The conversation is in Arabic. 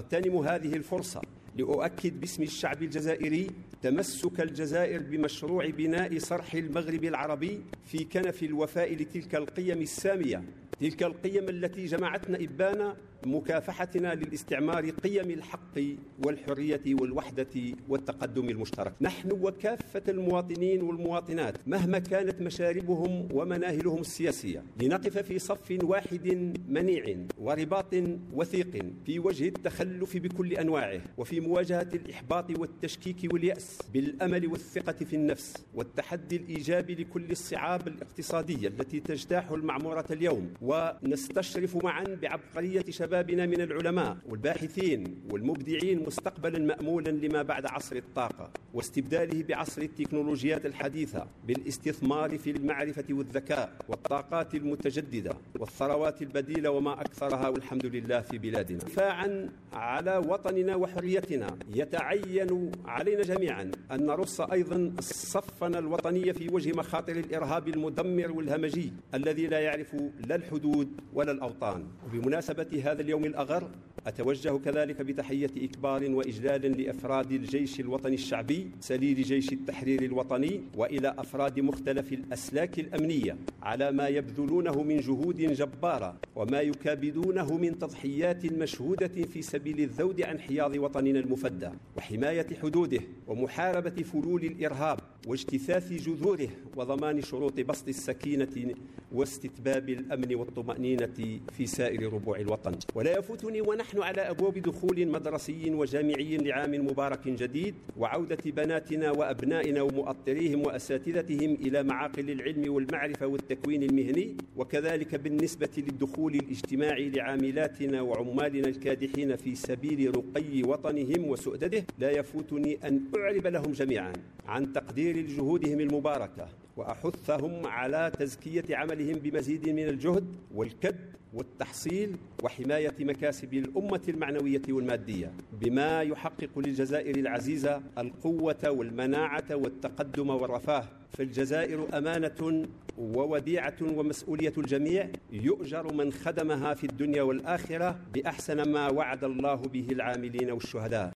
أغتنم هذه الفرصة لأؤكد باسم الشعب الجزائري تمسك الجزائر بمشروع بناء صرح المغرب العربي في كنف الوفاء لتلك القيم السامية، تلك القيم التي جمعتنا إبان مكافحتنا للاستعمار، قيم الحق والحرية والوحدة والتقدم المشترك. نحن وكافة المواطنين والمواطنات مهما كانت مشاربهم ومناهلهم السياسية لنقف في صف واحد منيع ورباط وثيق في وجه التخلف بكل أنواعه، وفي مواجهة الإحباط والتشكيك واليأس بالأمل والثقة في النفس والتحدي الإيجابي لكل الصعاب الاقتصادية التي تجتاح المعمورة اليوم. ونستشرف معا بعبقرية شبابنا من العلماء والباحثين والمبدعين مستقبلا مأمولا لما بعد عصر الطاقة واستبداله بعصر التكنولوجيات الحديثة بالاستثمار في المعرفة والذكاء والطاقات المتجددة والثروات البديلة وما أكثرها والحمد لله في بلادنا. دفاعا على وطننا وحريتنا يتعين علينا جميعا أن نرص أيضا صفنا الوطني في وجه مخاطر الإرهاب المدمر والهمجي الذي لا يعرف لا الحدود ولا الأوطان. وبمناسبة هذا اليوم الأغر أتوجه كذلك بتحية إكبار وإجلال لأفراد الجيش الوطني الشعبي سليل جيش التحرير الوطني وإلى أفراد مختلف الأسلاك الأمنية على ما يبذلونه من جهود جبارة وما يكابدونه من تضحيات مشهودة في سبيل الذود عن حياض وطننا المفدى وحماية حدوده ومحاربة فلول الإرهاب واجتثاث جذوره وضمان شروط بسط السكينة واستتباب الأمن والطمأنينة في سائر ربوع الوطن. ولا يفوتني ونحن على أبواب دخول مدرسي وجامعي لعام مبارك جديد وعودة بناتنا وأبنائنا ومؤطريهم وأساتذتهم إلى معاقل العلم والمعرفة والتكوين المهني، وكذلك بالنسبة للدخول الاجتماعي لعاملاتنا وعمالنا الكادحين في سبيل رقي وطنهم وسؤدده. لا يفوتني أن أعرب لهم جميعا عن تقدير جهودهم المباركة وأحثهم على تزكية عملهم بمزيد من الجهد والكد والتحصيل وحماية مكاسب الأمة المعنوية والمادية بما يحقق للجزائر العزيزة القوة والمناعة والتقدم والرفاه. فالجزائر أمانة ووديعة ومسؤولية الجميع، يؤجر من خدمها في الدنيا والآخرة بأحسن ما وعد الله به العاملين والشهداء.